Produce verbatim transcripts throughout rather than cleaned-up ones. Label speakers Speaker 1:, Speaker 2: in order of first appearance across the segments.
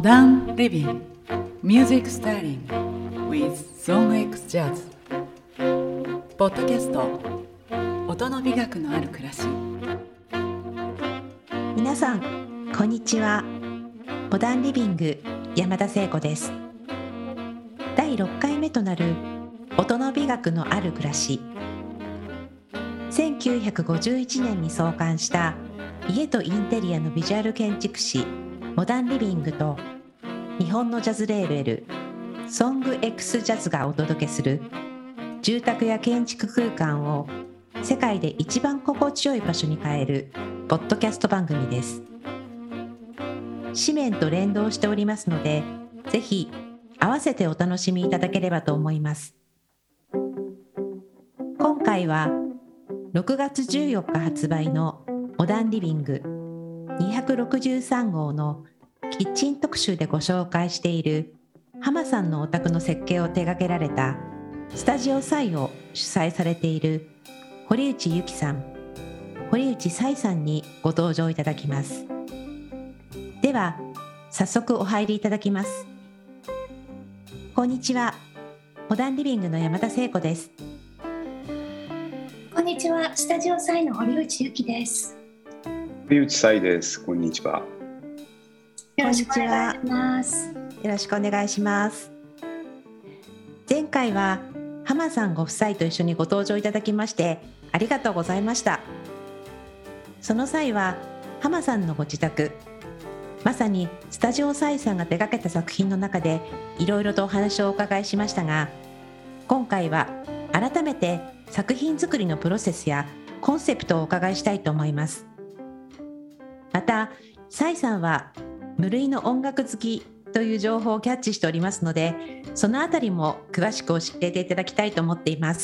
Speaker 1: Modern Living Music Styling with ZoneX Jazz ポッドキャスト音の美学のある暮らし。
Speaker 2: 皆さんこんにちは。モダンリビング山田聖子です。だいろっかいめとなる音の美学のある暮らし。せんきゅうひゃくごじゅういちねんに創刊した家とインテリアのビジュアル建築士モダンリビングと日本のジャズレーベルソング X ジャズがお届けする住宅や建築空間を世界で一番心地よい場所に変えるポッドキャスト番組です。紙面と連動しておりますので、ぜひ合わせてお楽しみいただければと思います。今回はろくがつじゅうよっか発売のモダンリビングにひゃくろくじゅうさんごうのキッチン特集でご紹介している浜さんのお宅の設計を手掛けられたスタジオサイを主催されている堀内由紀さん、堀内彩さんにご登場いただきます。では早速お入りいただきます。こんにちは。モダンリビングの山田聖子です。
Speaker 3: こんにちは。スタジオサイの堀内由紀です。
Speaker 4: 堀内彩です。こんにちは。
Speaker 3: よろしくお願いします。
Speaker 2: よろしくお願いします。前回は浜さんご夫妻と一緒にご登場いただきましてありがとうございました。その際は浜さんのご自宅、まさにスタジオサイさんが手掛けた作品の中でいろいろとお話をお伺いしましたが、今回は改めて作品作りのプロセスやコンセプトをお伺いしたいと思います。またサイさんは無類の音楽好きという情報をキャッチしておりますので、そのあたりも詳しく教えていただきたいと思っています。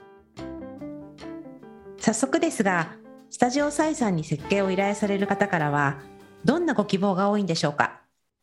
Speaker 2: 早速ですが、スタジオサイさんに設計を依頼される方からはどんなご希望が多いんでしょうか？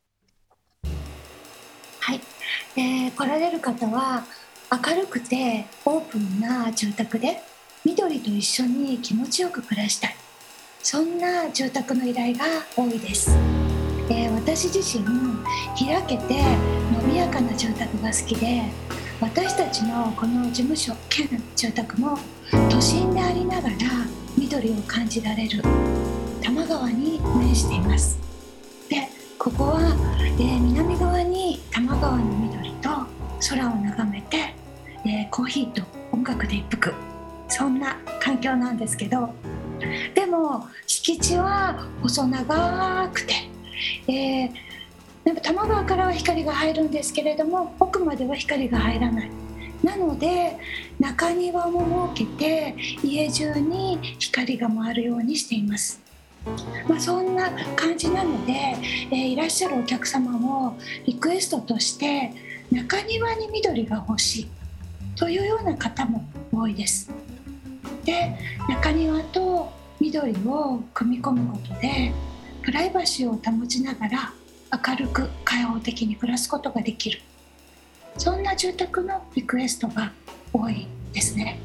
Speaker 3: はい、えー、来られる方は明るくてオープンな住宅で緑と一緒に気持ちよく暮らしたい、そんな住宅の依頼が多いです。えー、私自身開けて伸びやかな住宅が好きで、私たちのこの事務所兼住宅も都心でありながら緑を感じられる多摩川に面しています。で、ここは、えー、南側に多摩川の緑と空を眺めて、えー、コーヒーと音楽で一服、そんな環境なんですけど、でも敷地は細長くて、えー、多摩川からは光が入るんですけれども奥までは光が入らない。なので中庭も設けて家中に光が回るようにしています。まあ、そんな感じなので、えー、いらっしゃるお客様もリクエストとして中庭に緑が欲しいというような方も多いです。で、中庭と緑を組み込むことでプライバシーを保ちながら明るく開放的に暮らすことができる、そんな住宅のリクエストが多いですね。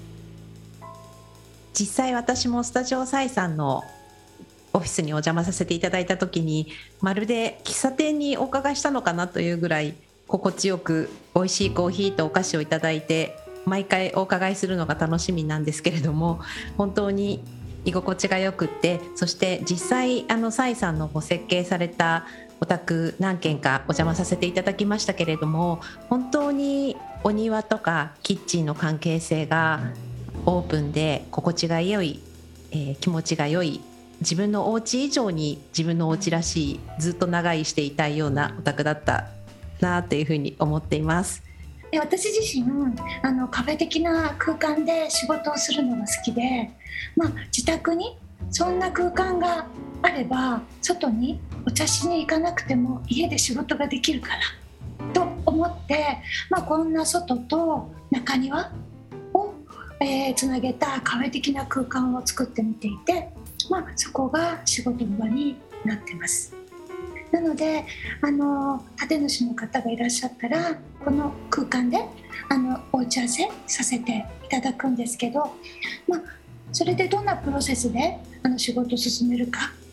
Speaker 2: 実際私もスタジオサイさんのオフィスにお邪魔させていただいた時に、まるで喫茶店にお伺いしたのかなというぐらい心地よく美味しいコーヒーとお菓子をいただいて、毎回お伺いするのが楽しみなんですけれども、本当に居心地がよくって、そして実際あのサイさんのご設計されたお宅何軒かお邪魔させていただきましたけれども、本当にお庭とかキッチンの関係性がオープンで心地が良い、えー、気持ちが良い、自分のお家以上に自分のお家らしい、ずっと長居していたいようなお宅だったなというふうに思っています。
Speaker 3: 私自身あのカフェ的な空間で仕事をするのが好きで、まあ、自宅にそんな空間があれば外にお茶しに行かなくても家で仕事ができるからと思って、まあ、こんな外と中庭を、えー、つなげたカフェ的な空間を作ってみていて、まあ、そこが仕事場になってます。なのであの建主の方がいらっしゃったらこの空間であのお打ち合わせさせていただくんですけど、まあ、それでどんなプロセスであの仕事を進めるか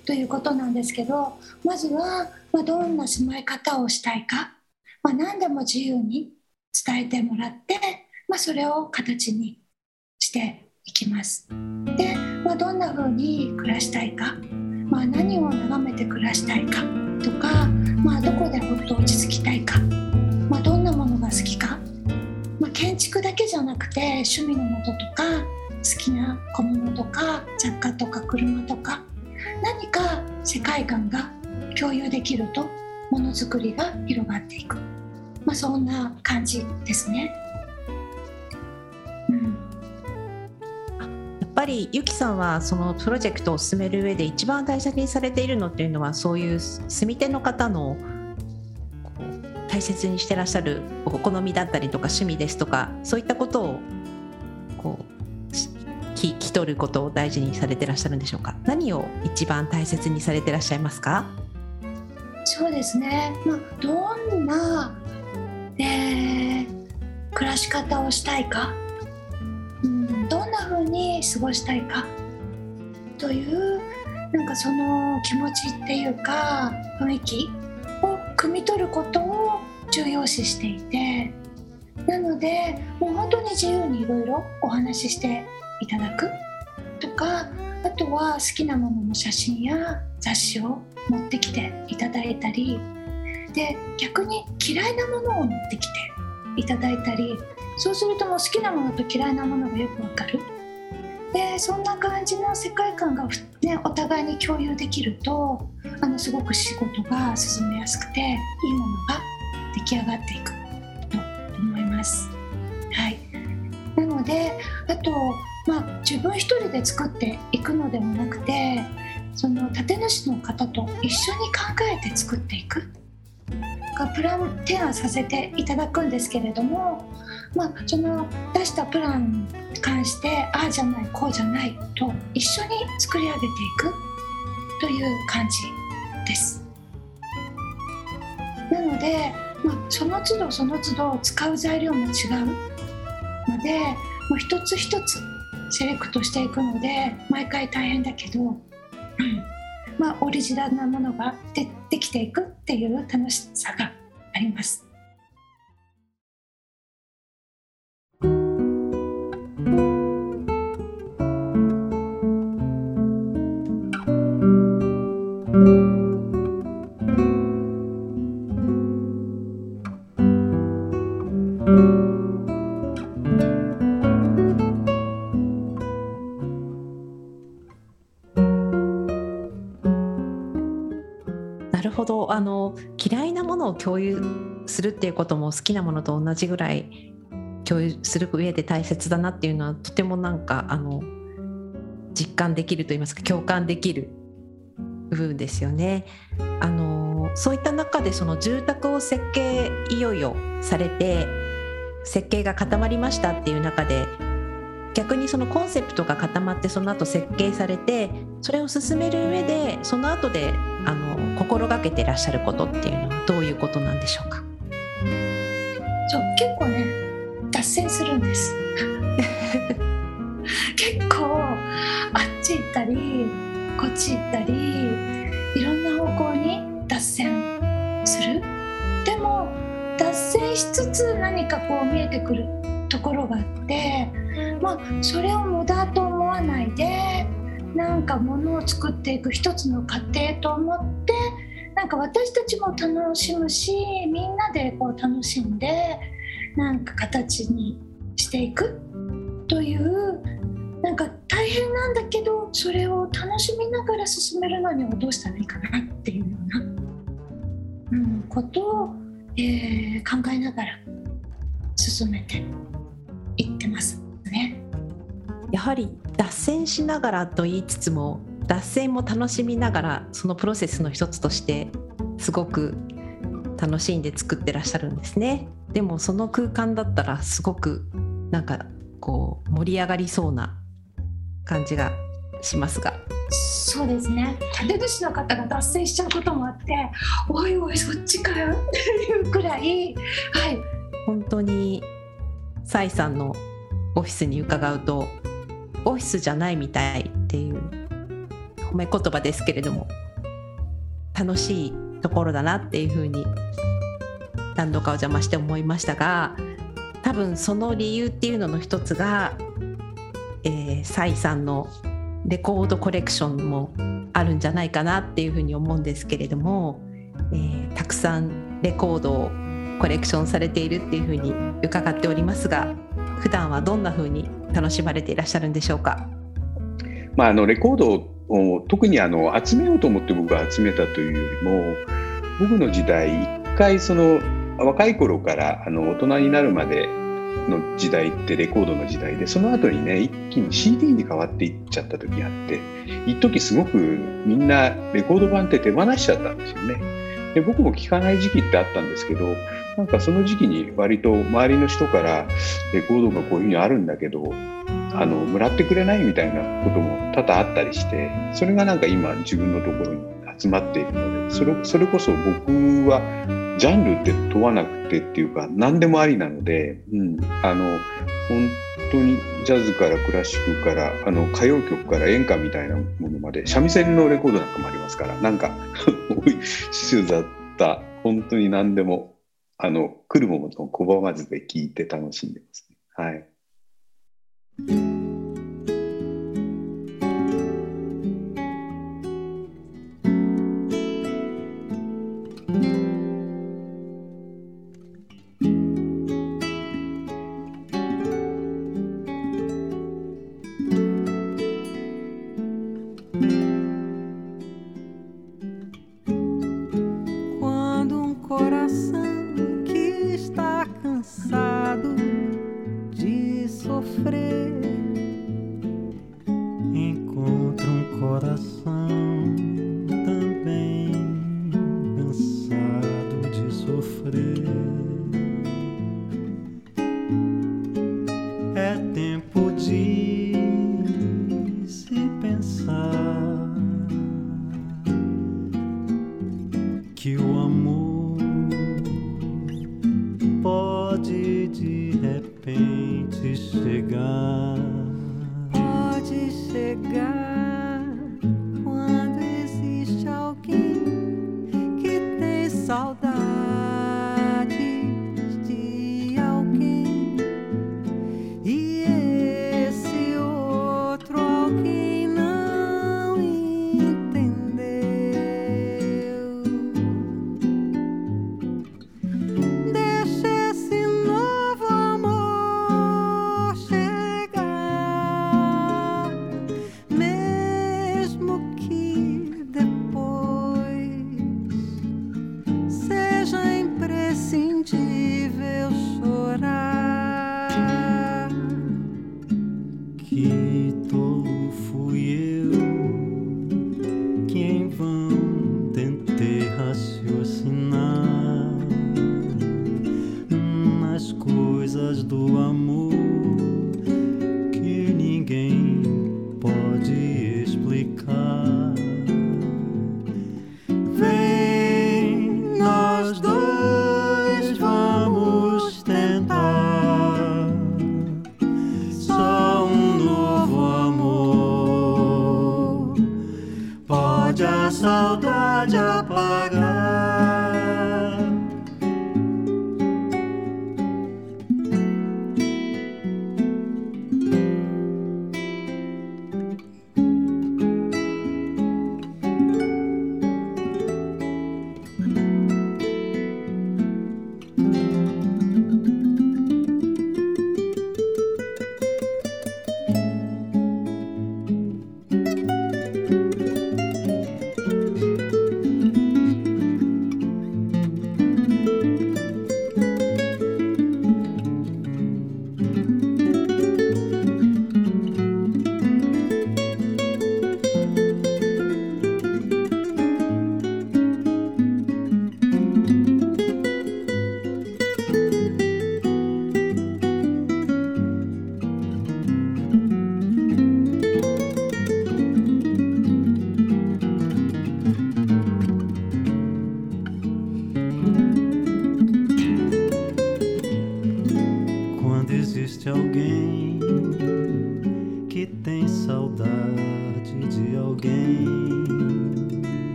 Speaker 3: ということなんですけど、まずは、まあ、どんな住まい方をしたいか、まあ、何でも自由に伝えてもらって、まあ、それを形にしていきます。で、まあ、どんな風に暮らしたいか、まあ、何を眺めて暮らしたいかとか、まあ、どこでほっと落ち着きたいか、まあ、どんなものが好きか、まあ、建築だけじゃなくて趣味のもととか好きな小物とか雑貨とか車とか、何か世界観が共有できるとものづくりが広がっていく、まあ、そんな感じですね。うん、
Speaker 2: やっぱりゆきさんはそのプロジェクトを進める上で一番大切にされているのっていうのは、そういう住み手の方のこう大切にしてらっしゃるお好みだったりとか趣味ですとか、そういったことをこう聞き取ることを大事にされてらっしゃるんでしょうか。何を一番大切にされてらっしゃいますか？
Speaker 3: そうですね、まあ、どんな、えー、暮らし方をしたいか、うん、どんな風に過ごしたいかという、なんかその気持ちっていうか雰囲気を汲み取ることを重要視していて、なのでもう本当に自由にいろいろお話ししていただくとか、あとは好きなものの写真や雑誌を持ってきていただいたりで、逆に嫌いなものを持ってきていただいたり、そうするともう好きなものと嫌いなものがよくわかる。で、そんな感じの世界観が、ね、お互いに共有できると、あのすごく仕事が進めやすくて、いいものが出来上がっていくと思います。はい、なので、あと、まあ、自分一人で作っていくのではなくて、その建主の方と一緒に考えて作っていく、プラン提案させていただくんですけれども、まあ、その出したプランに関して、ああじゃないこうじゃないと一緒に作り上げていくという感じです。なので、まあ、その都度その都度使う材料も違うので、もう一つ一つセレクトしていくので毎回大変だけど、うん、まあ、オリジナルなものがでできていくっていう楽しさがあります。
Speaker 2: なるほど。あの嫌いなものを共有するっていうことも好きなものと同じぐらい共有する上で大切だなっていうのは、とてもなんかあの実感できるといいますか、共感できる部分ですよね。あのそういった中で、その住宅を設計いよいよされて設計が固まりましたっていう中で、逆にそのコンセプトが固まって、その後設計されて、それを進める上でその後であの心がけていらっしゃることっていうのはどういうことなんでしょうか？
Speaker 3: そう結構ね脱線するんです結構あっち行ったりこっち行ったり、いろんな方向に脱線する。でも脱線しつつ何かこう見えてくるところがあって、まあ、それを無駄と思わないで、なんか物を作っていく一つの過程と思って、なんか私たちも楽しむし、みんなでこう楽しんでなんか形にしていくという、なんか大変なんだけどそれを楽しみながら進めるのにはどうしたらいいかなっていうような、うん、ことを、えー、考えながら進めていってますね。
Speaker 2: やはり脱線しながらと言いつつも、脱線も楽しみながら、そのプロセスの一つとしてすごく楽しんで作ってらっしゃるんですね。でもその空間だったらすごくなんかこう盛り上がりそうな感じがしますが。
Speaker 3: そうですね、建主の方が脱線しちゃうこともあって、おいおいそっちかよっていうくらい、はい、
Speaker 2: 本当にサイさんのオフィスに伺うとオフィスじゃないみたいっていう褒め言葉ですけれども楽しいところだなっていうふうに何度かお邪魔して思いましたが、多分その理由っていうのの一つが、えー、サイさんのレコードコレクションもあるんじゃないかなっていうふうに思うんですけれども、えー、たくさんレコードをコレクションされているっていうふうに伺っておりますが、普段はどんなふうに楽しまれていらっしゃるんでしょうか？
Speaker 4: まあ、あのレコードを特にあの集めようと思って僕が集めたというよりも、僕の時代一回その若い頃からあの大人になるまでの時代ってレコードの時代で、その後にね一気に シーディー に変わっていっちゃった時があって、一時すごくみんなレコード盤って手放しちゃったんですよね。で僕も聴かない時期ってあったんですけど、なんかその時期に割と周りの人からレコードがこういうふうにあるんだけどあのもらってくれないみたいなことも多々あったりして、それがなんか今自分のところに集まっているので、それ、それこそ僕はジャンルって問わなくてっていうか何でもありなので、うん、あの本当にジャズからクラシックからあの歌謡曲から演歌みたいなものまで、三味線のレコードなんかもありますから、なんか種だった本当に何でもあの来るものと拒まずで聴いて楽しんでますね。はい。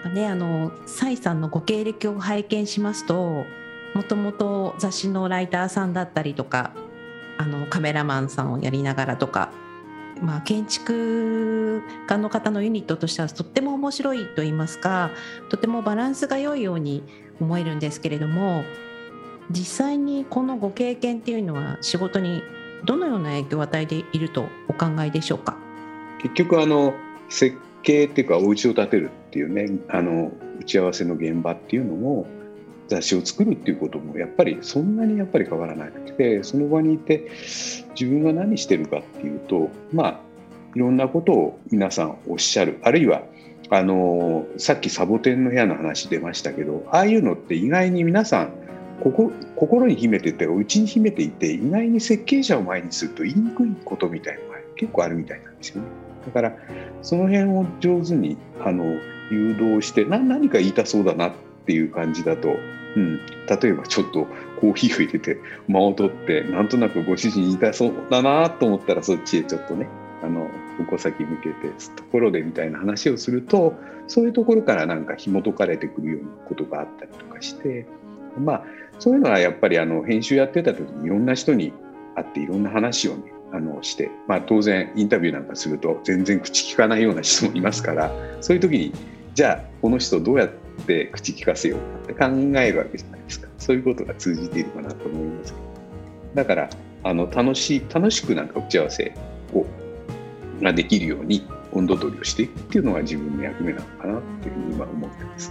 Speaker 2: かね、あの蔡さんのご経歴を拝見しますと、もともと雑誌のライターさんだったりとか、あのカメラマンさんをやりながらとか、まあ、建築家の方のユニットとしてはとっても面白いと言いますか、とてもバランスが良いように思えるんですけれども、実際にこのご経験っていうのは仕事にどのような影響を与えているとお考えでしょうか。
Speaker 4: 結局あの設計っていうかお家を建てるっていうね、あの打ち合わせの現場っていうのも雑誌を作るっていうこともやっぱりそんなにやっぱり変わらなくて、その場にいて自分が何してるかっていうと、まあいろんなことを皆さんおっしゃる、あるいはあのさっきサボテンの部屋の話出ましたけど、ああいうのって意外に皆さんここ心に秘めてて内に秘めていて、意外に設計者を前にすると言いにくいことみたいなのが結構あるみたいなんですよね。だからその辺を上手にあの誘導して、な何か言いたそうだなっていう感じだと、うん、例えばちょっとコーヒーを入れて間を取ってなんとなくご主人言いたそうだなと思ったら、そっちへちょっとねあの矛先向けてところでみたいな話をすると、そういうところからなんか紐解かれてくるようなことがあったりとかして、まあそういうのはやっぱりあの編集やってた時にいろんな人に会っていろんな話をねあのして、まあ、当然インタビューなんかすると全然口聞かないような人もいますから、そういう時にじゃあこの人どうやって口聞かせようかって考えるわけじゃないですか。そういうことが通じているかなと思いますけど、だからあの楽しい楽しくなんか打ち合わせをができるように温度取りをしていくっていうのが自分の役目なのかなっていうふうに今思ってます。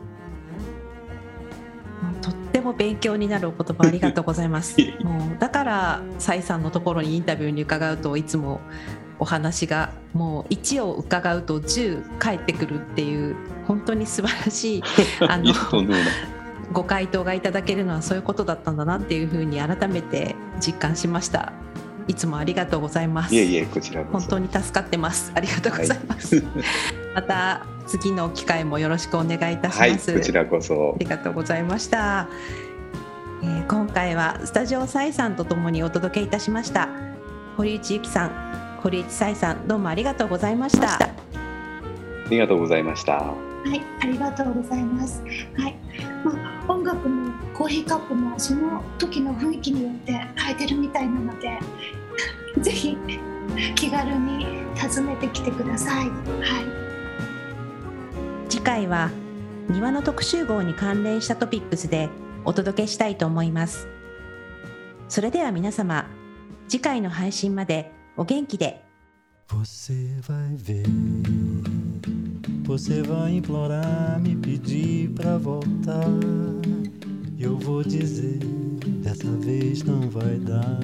Speaker 2: とっても勉強になるお言葉ありがとうございますもうだから蔡さんのところにインタビューに伺うと、いつもお話がもういちを伺うとじゅう返ってくるっていう、本当に素晴らしいあのご回答がいただけるのはそういうことだったんだなっていうふうに改めて実感しました。いつもありがとうございます。
Speaker 4: いえいえ、こちらこそ
Speaker 2: 本当に助かってます。ありがとうございます、はい、また次の機会もよろしくお願いいたします。
Speaker 4: はい、こちらこそ
Speaker 2: ありがとうございました、えー、今回はスタジオ蔡さんとともにお届けいたしました。堀内由紀さん、堀内蔡さん、どうもありがとうございました。
Speaker 4: ありがとうございました。は
Speaker 3: い、ありがとうございます。はい、まあ、音楽もコーヒーカップもその時の雰囲気によって変えてるみたいなのでぜひ気軽に訪ねてきてください。はい、
Speaker 2: 次回は庭の特集号に関連したトピックスでお届けしたいと思います。それでは皆様、次回の配信までお元気で。
Speaker 5: Você vai ver, você vai implorar, me pedir pra voltar. Eu vou dizer, dessa vez não vai dar.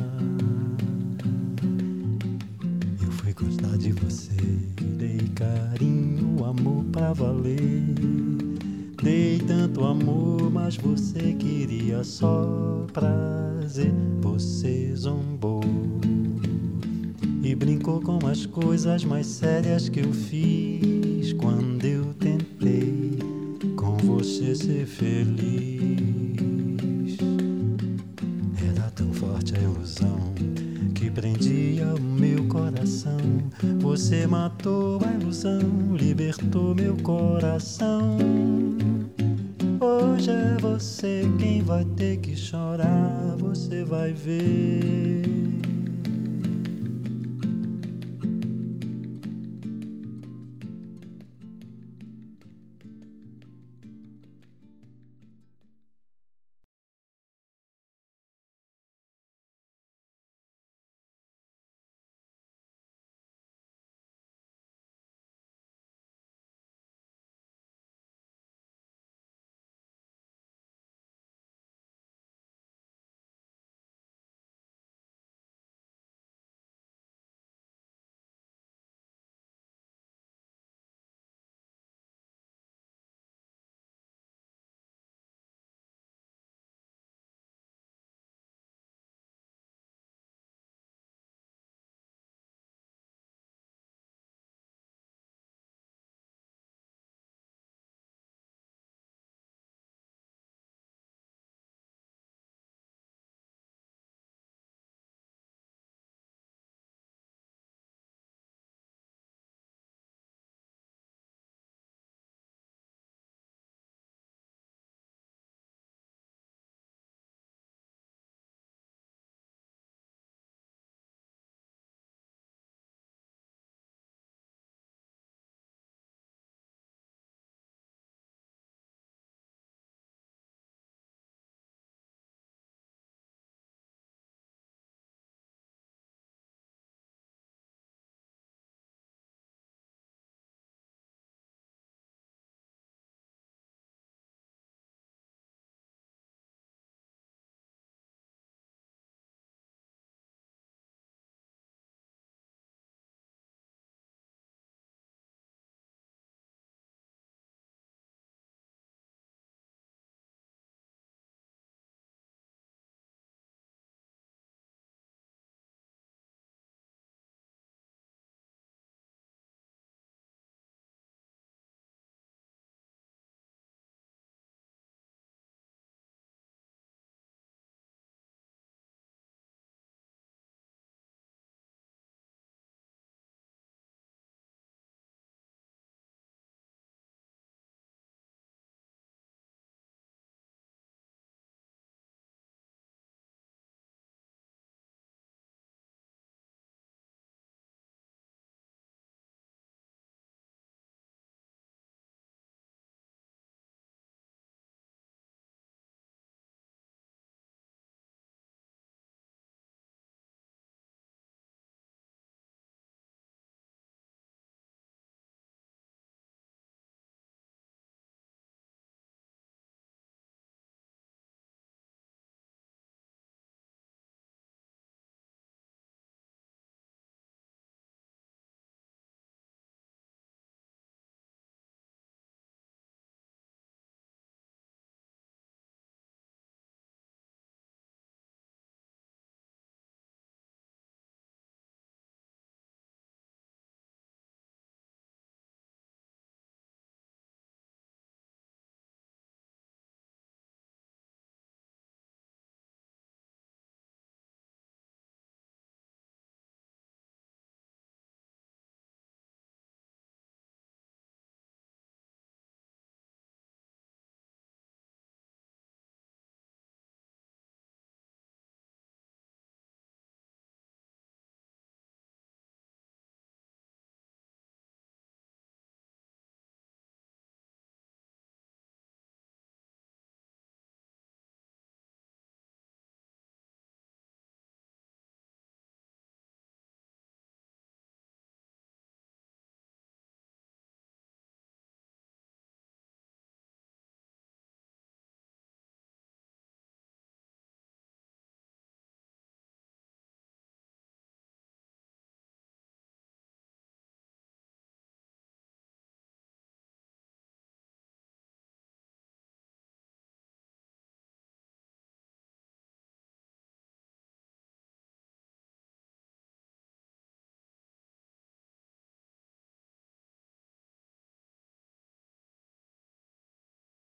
Speaker 5: Eu fui gostar de você, dei carinho, amor pra valer. Dei tanto amor, mas você queria só prazer. Você zombou e brincou com as coisas mais sérias que eu fiz quando eu tentei com você ser feliz. Era tão forte a ilusão que prendia o meu coração. Você matou a ilusão, libertou meu coração. Hoje é você quem vai ter que chorar, você vai ver.